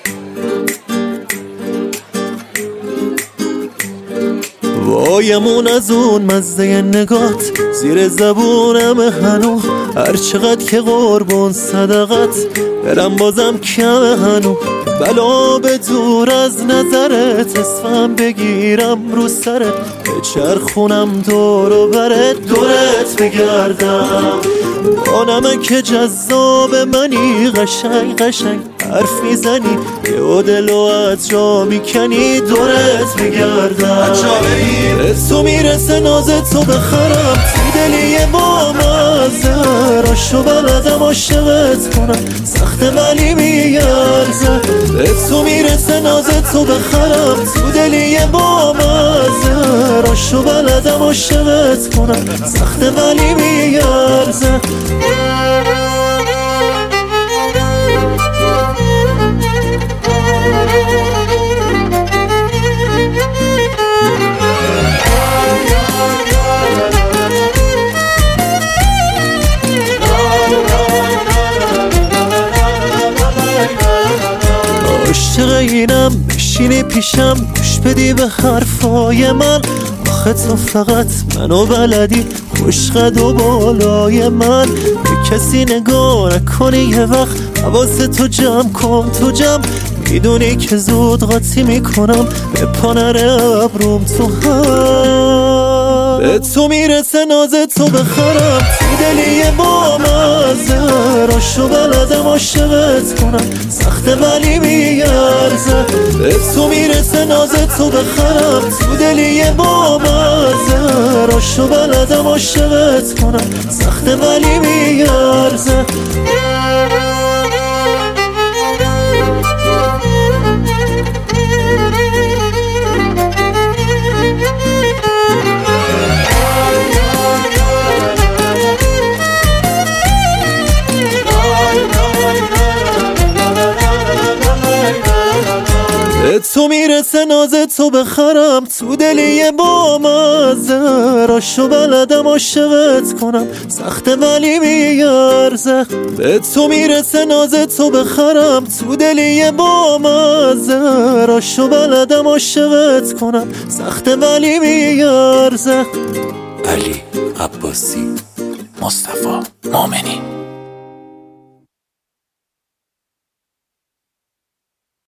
وایمون از اون مزه نگات زیر زبونم هنو، هر چقدر که قربون صدقت برم بازم کمه هنو. بلا به دور از نظرت اسمم بگیرم رو سرت، بچرخونم دور و برت دورت بگردم. با نمک جذاب منی قشنگ قشنگ حرف میزنی، یه دلو از جا میکنی دورت بگردم. به تو میرسه ناز تو بخرم، تو دلی با مزه راشو بلدم عاشقت کنم، سخت ولی میارزه. به تو میرسه ناز تو بخرم، تو دلی با مزه راشو بلدم عاشقت کنم، سخت ولی میارزه. عاشق اینم بشینی پیشم گوش بدی به حرفای من، آخه تو فقط منو بلدی خوشقد و بالای من. به کسی نگاه نکنی یه وقت حواست تو جمع کن تو جمع، میدونی که زود قاطی میکنم به پانر ابروم تو هم. به تو میرسه ناز تو بخرم، تو دلی با مزه راشو بلدم عاشقت کنم، سخت ولی میارزه. به تو میرسه ناز تو بخرم، تو دلی با مزه راشو بلدم عاشقت کنم، سخت ولی میارزه. به تو میرسه ناز تو بخرم، تو دلی با مزه راشو بلدم عاشقت کنم، سخت ولی میارزه. به تو میرسه ناز تو بخرم، تو دلی با مزه راشو بلدم عاشقت کنم، سخت ولی میارزه. علی عباسی، مصطفی مومنی.